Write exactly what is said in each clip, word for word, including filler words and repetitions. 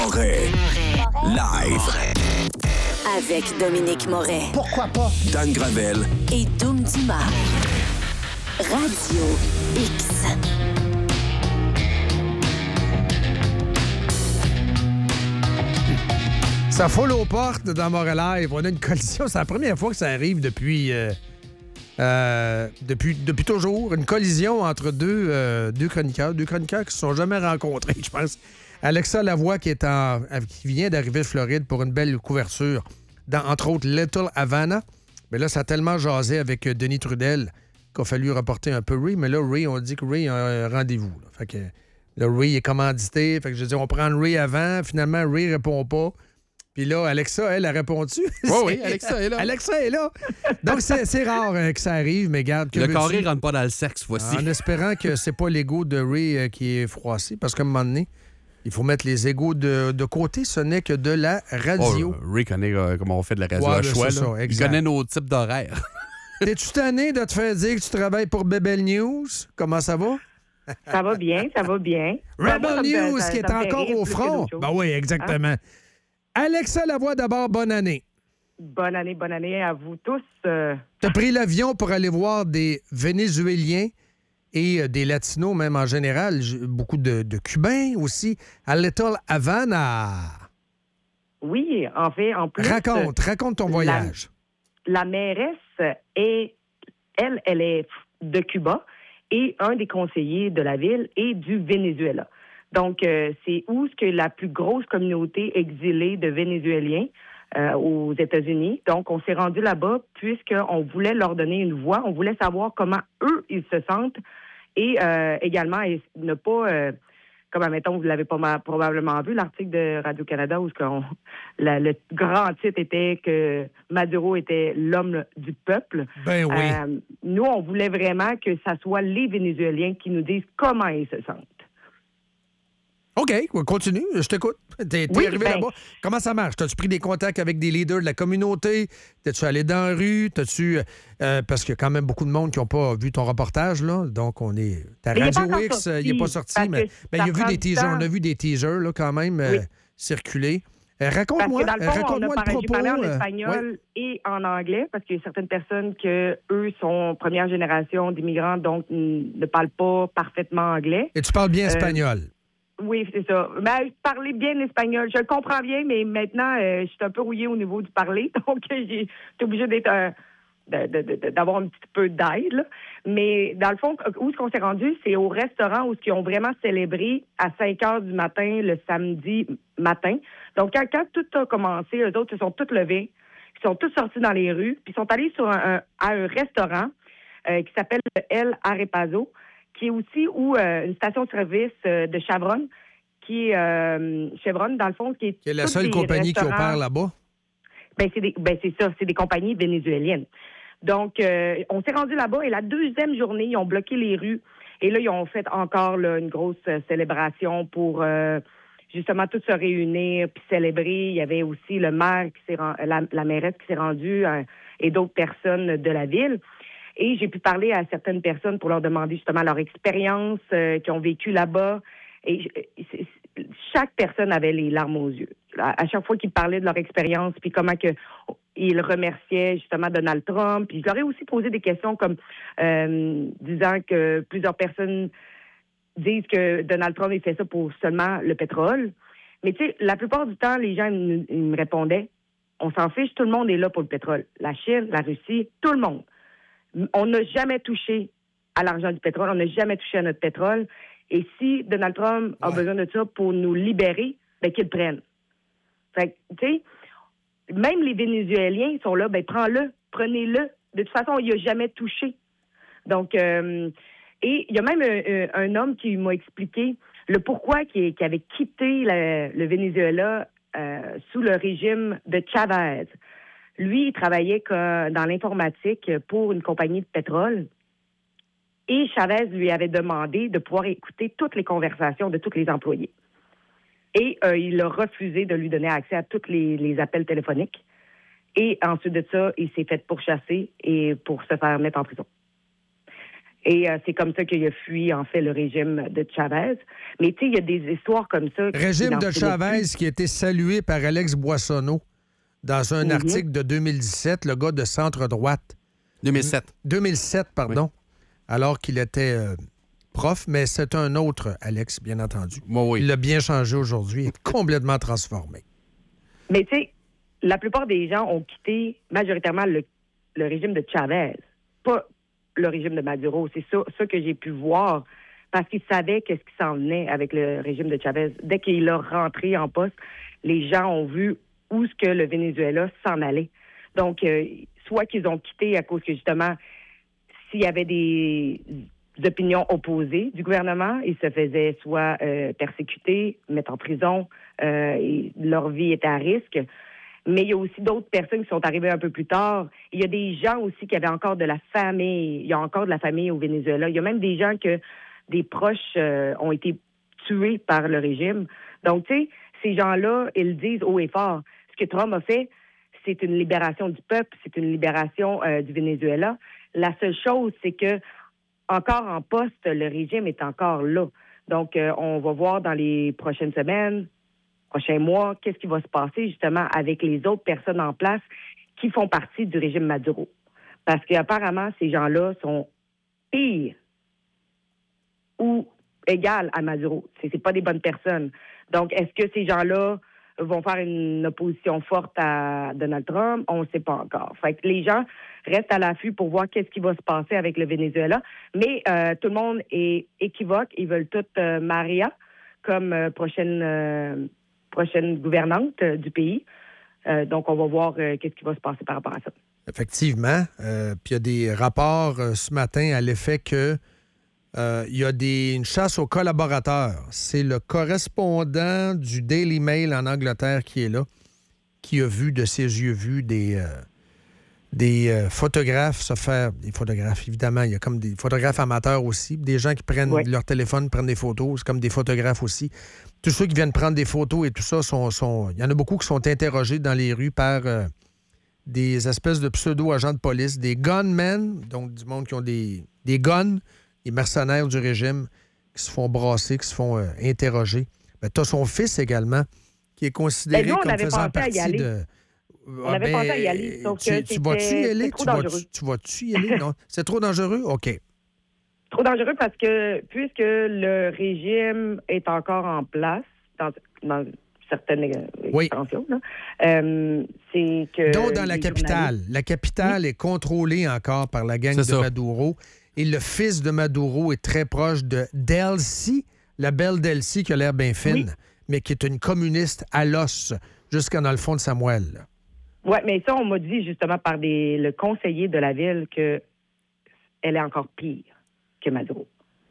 Moret. Live. Avec Dominique Moret. Pourquoi pas? Dan Gravel. Et Doom Dumas. Radio X. Ça foule aux portes dans Moret Live. On a une collision. C'est la première fois que ça arrive depuis... Euh, euh, depuis, depuis toujours. Une collision entre deux, euh, deux chroniqueurs. Deux chroniqueurs qui ne se sont jamais rencontrés, je pense. Alexa Lavoie, qui, est en, qui vient d'arriver de Floride pour une belle couverture, dans, entre autres, Little Havana. Mais là, ça a tellement jasé avec Denis Trudel qu'il a fallu reporter un peu Ray. Mais là, Ray, on dit que Ray a un rendez-vous. Là. Fait que là, Ray est commandité. Fait que je dis, on prend Ray avant. Finalement, Ray répond pas. Puis là, Alexa, elle a répondu. Oui, oui, Alexa est là. Alexa est là. Donc, c'est, c'est rare euh, que ça arrive, mais garde que le veux-tu? carré rentre pas dans le sexe, voici. En espérant que c'est pas l'ego de Ray euh, qui est froissé, parce qu'à un moment donné, il faut mettre les égos de, de côté. Ce n'est que de la radio. Oh, Ray connaît euh, comment on fait de la radio Ouais, à ben, choix. c'est Là. ça, Il exact. connaît nos types d'horaires. T'es-tu tanné de te faire dire que tu travailles pour Bebel News? Comment ça va? Ça va bien, ça va bien. Rebel Moi, ça me fait- News, ça- qui ça est me fait encore rire au plus que front. d'autres choses. Ben oui, exactement. Alexa Lavoie, d'abord, bonne année. Bonne année, bonne année à vous tous. Euh, T'as pris l'avion pour aller voir des Vénézuéliens et euh, des Latinos, même en général. J- Beaucoup de, de Cubains aussi. À Little Havana. oui, en fait, en plus... Raconte, raconte ton voyage. La, la mairesse est, elle, elle est de Cuba et un des conseillers de la ville est du Venezuela. Donc, euh, c'est où ce que la plus grosse communauté exilée de Vénézuéliens euh, aux États-Unis. Donc, on s'est rendu là-bas puisqu'on voulait leur donner une voix. On voulait savoir comment eux, ils se sentent et euh, également et ne pas... Euh, comme, admettons, vous l'avez pas ma- probablement vu, l'article de Radio-Canada où ce qu'on, la- le grand titre était que Maduro était l'homme du peuple. Ben oui. Euh, nous, on voulait vraiment que ça soit les Vénézuéliens qui nous disent comment ils se sentent. OK, continue, je t'écoute. T'es, t'es Oui, arrivé ben- là-bas. Comment ça marche? T'as-tu pris des contacts avec des leaders de la communauté? T'es-tu allé dans la rue? T'as-tu... euh, parce qu'il y a quand même beaucoup de monde qui n'ont pas vu ton reportage, là. Donc, on est... Ta Mais il est pas Radio encore X, euh, il sorti, n'est pas sorti, parce mais que ben, ça il y a vu prend des du teasers. temps. On a vu des teasers, là, quand même, euh, Oui. circuler. Euh, Parce raconte-moi, que dans le euh, fond, on a raconte-moi parlé, le j'ai propos. parlé en euh, espagnol ouais. et en anglais, parce qu'il y a certaines personnes que eux sont première génération d'immigrants, donc n- ne parlent pas parfaitement anglais. Et tu parles bien Euh, espagnol. Oui, c'est ça. Ben, je parlais bien l'espagnol. Je le comprends bien, mais maintenant, euh, je suis un peu rouillée au niveau du parler. Donc, j'ai, j'étais obligée d'être, euh, de- de- de- d'avoir un petit peu d'aide. Là. Mais dans le fond, où est-ce qu'on s'est rendu? C'est au restaurant où ils ont vraiment célébré à cinq heures du matin, le samedi matin. Donc, quand, quand tout a commencé, eux autres se sont tous levés. Ils sont tous sortis dans les rues. Puis, ils sont allés sur un, un- à un restaurant euh, qui s'appelle le El Arepazo, qui est aussi où euh, une station-service euh, de Chevron, qui est euh, Chevron, dans le fond, qui est... Qui est la toutes seule des compagnie qui restaurants- opère là-bas. Ben, c'est, des, ben, c'est ça, c'est des compagnies vénézuéliennes. Donc, euh, on s'est rendu là-bas et la deuxième journée, ils ont bloqué les rues. Et là, ils ont fait encore là, une grosse euh, célébration pour euh, justement tous se réunir puis célébrer. Il y avait aussi le maire, qui s'est ren- la, la mairesse qui s'est rendue euh, et d'autres personnes de la ville. Et j'ai pu parler à certaines personnes pour leur demander justement leur expérience euh, qu'ils ont vécu là-bas. Et je- c'est- c'est- chaque personne avait les larmes aux yeux. À, à chaque fois qu'ils parlaient de leur expérience, puis comment que ils remerciaient justement Donald Trump. Puis je leur ai aussi posé des questions comme euh, disant que plusieurs personnes disent que Donald Trump il fait ça pour seulement le pétrole. Mais tu sais, la plupart du temps, les gens ils, ils me répondaient, on s'en fiche, tout le monde est là pour le pétrole. La Chine, la Russie, tout le monde. On n'a jamais touché à l'argent du pétrole, on n'a jamais touché à notre pétrole. Et si Donald Trump a Ouais. besoin de ça pour nous libérer, ben qu'il le prenne. Fait que, tu sais, même les Vénézuéliens sont là, ben prends-le, prenez-le. De toute façon, il n'a jamais touché. Donc, euh, et il y a même un, un homme qui m'a expliqué le pourquoi qui, qui avait quitté le, le Venezuela euh, sous le régime de Chavez. Lui, il travaillait que- dans l'informatique pour une compagnie de pétrole. Et Chavez lui avait demandé de pouvoir écouter toutes les conversations de tous les employés. Et euh, il a refusé de lui donner accès à tous les, les appels téléphoniques. Et ensuite de ça, il s'est fait pourchasser et pour se faire mettre en prison. Et euh, c'est comme ça qu'il a fui, en fait, le régime de Chavez. Mais tu sais, il y a des histoires comme ça. Régime de Chavez qui a été salué par Alex Boissonneau dans un mm-hmm. article de deux mille dix-sept, le gars de centre-droite. deux mille sept. deux mille sept, pardon. Oui. Alors qu'il était euh, prof, mais c'est un autre Alex, bien entendu. Bon, oui. Il l'a bien changé aujourd'hui, il est complètement transformé. Mais tu sais, la plupart des gens ont quitté majoritairement le, le régime de Chavez, pas le régime de Maduro. C'est ça, ça que j'ai pu voir, parce qu'ils savaient qu'est-ce qui s'en venait avec le régime de Chavez. Dès qu'il a rentré en poste, les gens ont vu où est-ce que le Venezuela s'en allait. Donc, euh, soit qu'ils ont quitté à cause que, justement, s'il y avait des opinions opposées du gouvernement, ils se faisaient soit euh, persécuter, mettre en prison, euh, et leur vie était à risque. Mais il y a aussi d'autres personnes qui sont arrivées un peu plus tard. Il y a des gens aussi qui avaient encore de la famille. Il y a encore de la famille au Venezuela. Il y a même des gens que des proches euh, ont été tués par le régime. Donc, tu sais, ces gens-là, ils disent haut et fort. Ce que Trump a fait, c'est une libération du peuple, c'est une libération euh, du Venezuela. La seule chose, c'est que encore en poste, le régime est encore là. Donc, euh, on va voir dans les prochaines semaines, prochains mois, qu'est-ce qui va se passer justement avec les autres personnes en place qui font partie du régime Maduro. Parce qu'apparemment, ces gens-là sont pires ou égales à Maduro. C'est, c'est pas des bonnes personnes. Donc, est-ce que ces gens-là vont faire une opposition forte à Donald Trump? On ne sait pas encore. Fait que les gens restent à l'affût pour voir qu'est-ce qui va se passer avec le Venezuela. Mais euh, tout le monde est équivoque. Ils veulent toutes euh, Maria comme euh, prochaine... Euh, prochaine gouvernante euh, du pays. Euh, donc, on va voir euh, qu'est-ce qui va se passer par rapport à ça. Effectivement. Euh, puis il y a des rapports euh, ce matin à l'effet que euh, il y a des, une chasse aux collaborateurs. C'est le correspondant du Daily Mail en Angleterre qui est là, qui a vu de ses yeux vus des, euh, des euh, photographes se faire... Des photographes, évidemment. Il y a comme des photographes amateurs aussi. Des gens qui prennent oui. leur téléphone, prennent des photos. C'est comme des photographes aussi. Tous ceux qui viennent prendre des photos et tout ça, sont, sont... il y en a beaucoup qui sont interrogés dans les rues par euh, des espèces de pseudo-agents de police, des gunmen, donc du monde qui ont des, des guns, des mercenaires du régime qui se font brasser, qui se font euh, interroger. Ben, tu as son fils également, qui est considéré ben nous, comme faisant partie de... On avait ben, pensé à y aller, sauf tu, que tu vas-tu y aller? trop tu dangereux. Vas-tu, tu vas-tu y aller? Non? C'est trop dangereux? OK. Trop dangereux parce que, puisque le régime est encore en place, dans, dans certaines oui. extensions, là, euh, c'est que... Donc, dans la capitale. Journalistes... La capitale oui. est contrôlée encore par la gang c'est de ça. Maduro. Et le fils de Maduro est très proche de Delcy, la belle Delcy qui a l'air bien fine, oui. mais qui est une communiste à l'os, jusqu'à dans le fond de sa moelle. Oui, mais ça, on m'a dit justement par des, le conseiller de la ville qu'elle est encore pire que Maduro.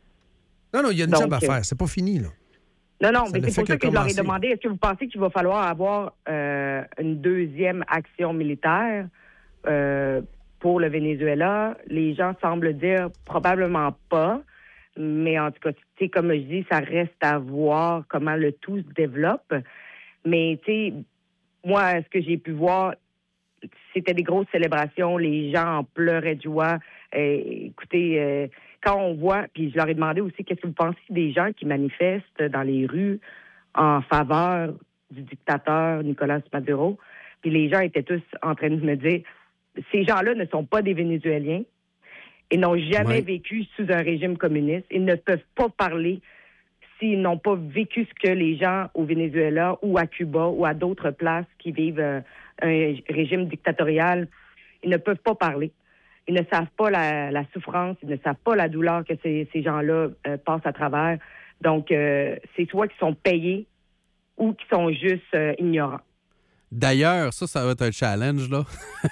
Non, non, il y a une Donc, job à faire. C'est pas fini, là. Non, non, ça mais c'est pour ça que commencer. Je leur ai demandé, est-ce que vous pensez qu'il va falloir avoir euh, une deuxième action militaire euh, pour le Venezuela? Les gens semblent dire probablement pas, mais en tout cas, tu sais, comme je dis, ça reste à voir comment le tout se développe. Mais, tu sais, moi, ce que j'ai pu voir, c'était des grosses célébrations, les gens en pleuraient de joie. Euh, écoutez, euh, quand on voit, puis je leur ai demandé aussi, qu'est-ce que vous pensez des gens qui manifestent dans les rues en faveur du dictateur Nicolas Maduro? Puis les gens étaient tous en train de me dire, ces gens-là ne sont pas des Vénézuéliens, ils n'ont jamais ouais. vécu sous un régime communiste, ils ne peuvent pas parler s'ils n'ont pas vécu ce que les gens au Venezuela ou à Cuba ou à d'autres places qui vivent euh, un régime dictatorial, ils ne peuvent pas parler. Ils ne savent pas la, la souffrance, ils ne savent pas la douleur que ces, ces gens-là euh, passent à travers. Donc, euh, c'est soit qu'ils sont payés ou qu'ils sont juste euh, ignorants. D'ailleurs, ça, ça va être un challenge, là.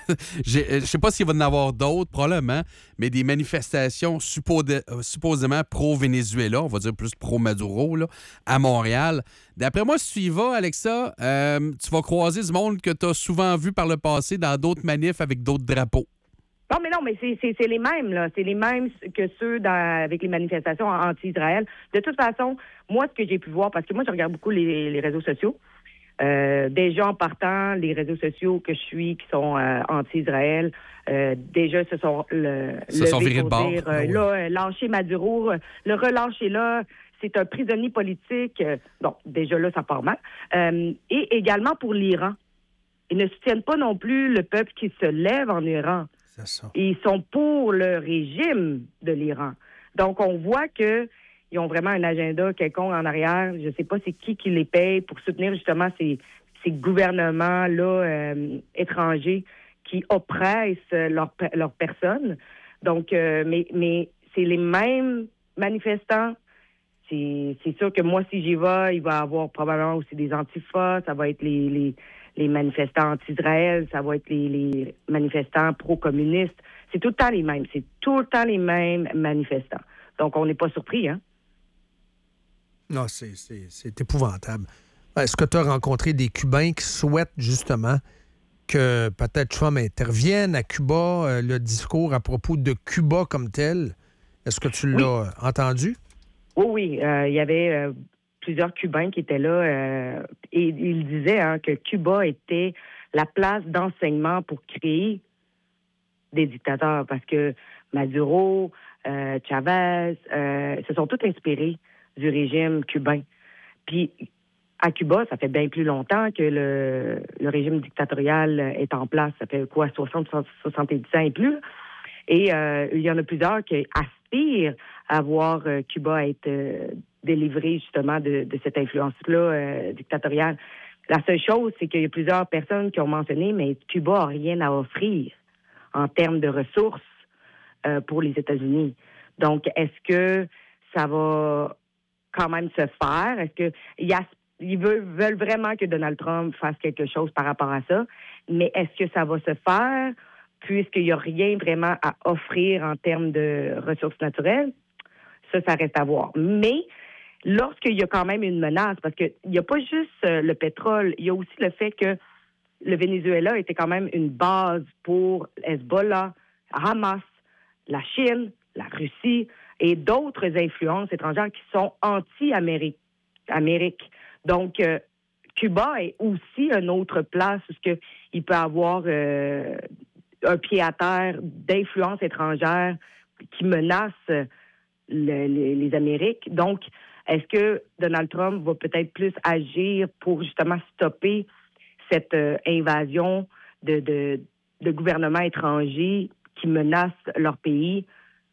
Je ne sais pas s'il va y en avoir d'autres, probablement, mais des manifestations supposé, supposément pro-Venezuela, on va dire plus pro-Maduro, là, à Montréal. D'après moi, si tu y vas, Alexa, euh, tu vas croiser du monde que tu as souvent vu par le passé dans d'autres manifs avec d'autres drapeaux. Non, mais non, mais c'est, c'est, c'est les mêmes, là. C'est les mêmes que ceux dans, avec les manifestations anti-Israël. De toute façon, moi, ce que j'ai pu voir, parce que moi, je regarde beaucoup les, les réseaux sociaux, Euh, déjà en partant, les réseaux sociaux que je suis qui sont euh, anti-Israël, euh, déjà se sont le, Se sont levés virés de pour bord. dire, Ah euh, oui. là, euh, lâcher Maduro, euh, le relâcher là, c'est un prisonnier politique. Euh, bon, déjà là, ça part mal. Euh, et également pour l'Iran. Ils ne soutiennent pas non plus le peuple qui se lève en Iran. C'est ça. Ils sont pour le régime de l'Iran. Donc, on voit que ils ont vraiment un agenda quelconque en arrière. Je ne sais pas c'est qui qui les paye pour soutenir justement ces, ces gouvernements-là euh, étrangers qui oppressent leurs leur personnes. Donc, euh, mais, mais c'est les mêmes manifestants. C'est, c'est sûr que moi, si j'y vais, il va y avoir probablement aussi des antifas. Ça va être les, les, les manifestants anti-Israël. Ça va être les, les manifestants pro-communistes. C'est tout le temps les mêmes. C'est tout le temps les mêmes manifestants. Donc, on n'est pas surpris, hein? Non, c'est, c'est, c'est épouvantable. Est-ce que tu as rencontré des Cubains qui souhaitent justement que peut-être Trump intervienne à Cuba, euh, le discours à propos de Cuba comme tel? Est-ce que tu Oui. l'as entendu? Oui, oui. Euh, il y avait euh, plusieurs Cubains qui étaient là euh, et ils disaient hein, que Cuba était la place d'enseignement pour créer des dictateurs parce que Maduro, euh, Chavez, euh, se sont tous inspirés du régime cubain. Puis, à Cuba, ça fait bien plus longtemps que le, le régime dictatorial est en place. Ça fait quoi, soixante, soixante-dix ans et plus. Et euh, il y en a plusieurs qui aspirent à voir euh, Cuba être euh, délivré justement de, de cette influence-là euh, dictatoriale. La seule chose, c'est qu'il y a plusieurs personnes qui ont mentionné, mais Cuba n'a rien à offrir en termes de ressources euh, pour les États-Unis. Donc, est-ce que ça va quand même se faire? Est-ce que il y a, ils veulent, veulent vraiment que Donald Trump fasse quelque chose par rapport à ça? Mais est-ce que ça va se faire puisqu'il n'y a rien vraiment à offrir en termes de ressources naturelles? Ça, ça reste à voir. Mais lorsqu'il y a quand même une menace, parce qu'il n'y a pas juste euh, le pétrole, il y a aussi le fait que le Venezuela était quand même une base pour Hezbollah, Hamas, la Chine, la Russie et d'autres influences étrangères qui sont anti-Amérique. Amérique. Donc, euh, Cuba est aussi une autre place où il peut avoir euh, un pied à terre d'influences étrangères qui menacent le, les, les Amériques. Donc, est-ce que Donald Trump va peut-être plus agir pour justement stopper cette euh, invasion de, de, de gouvernements étrangers qui menacent leur pays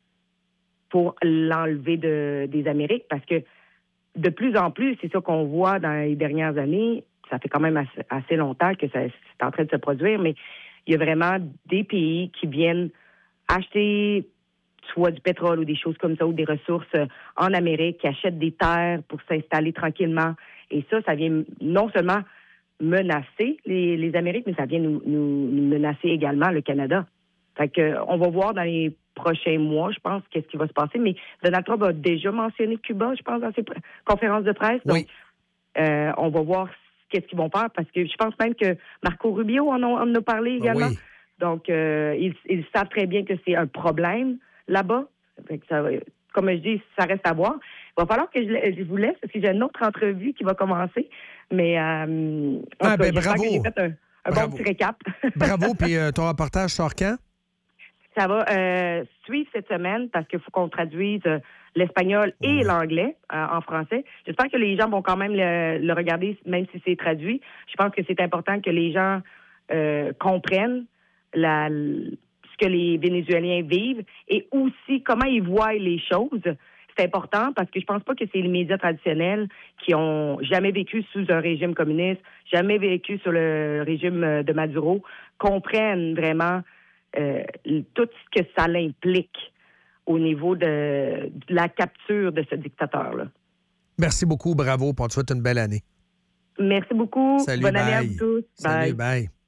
pour l'enlever de, des Amériques? Parce que de plus en plus, c'est ça qu'on voit dans les dernières années, ça fait quand même assez, assez longtemps que ça, c'est en train de se produire, mais il y a vraiment des pays qui viennent acheter soit du pétrole ou des choses comme ça, ou des ressources en Amérique, qui achètent des terres pour s'installer tranquillement. Et ça, ça vient non seulement menacer les, les Amériques, mais ça vient nous, nous, nous menacer également le Canada. Fait que, on va voir dans les prochains mois, je pense, qu'est-ce qui va se passer. Mais Donald Trump a déjà mentionné Cuba, je pense, dans ses pr- conférences de presse. Oui. Donc, euh, on va voir qu'est-ce qu'ils vont faire, parce que je pense même que Marco Rubio en a, en a parlé également. Oui. Donc, euh, ils, ils savent très bien que c'est un problème là-bas. Fait que ça, comme je dis, ça reste à voir. Il va falloir que je, je vous laisse, parce que j'ai une autre entrevue qui va commencer. Mais, euh, Ah, ben, j'espère bravo. que j'ai fait un, un Bravo. bon petit récap. Bravo, puis euh, ton reportage sort quand? Ça va euh, suivre cette semaine parce qu'il faut qu'on traduise euh, l'espagnol et Oui. l'anglais euh, en français. J'espère que les gens vont quand même le, le regarder, même si c'est traduit. Je pense que c'est important que les gens euh, comprennent la, ce que les Vénézuéliens vivent et aussi comment ils voient les choses. C'est important parce que je pense pas que c'est les médias traditionnels qui ont jamais vécu sous un régime communiste, jamais vécu sous le régime de Maduro, comprennent vraiment Euh, tout ce que ça l'implique au niveau de, de la capture de ce dictateur-là. Merci beaucoup, bravo, pour te souhaiter une belle année. Merci beaucoup. Salut, Bonne bye. année à vous tous. Salut, Bye. bye.